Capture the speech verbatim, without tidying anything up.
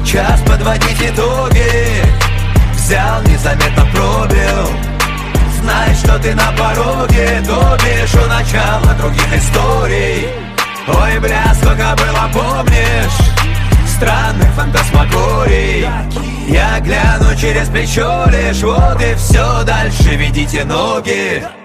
час подводить итоги. Взял, незаметно пробил. Знай, что ты на пороге, то бишь у начала других историй. Ой, бля, сколько было, помнишь, странных фантасмагорий. Я гляну через плечо лишь, вот и все, дальше ведите ноги.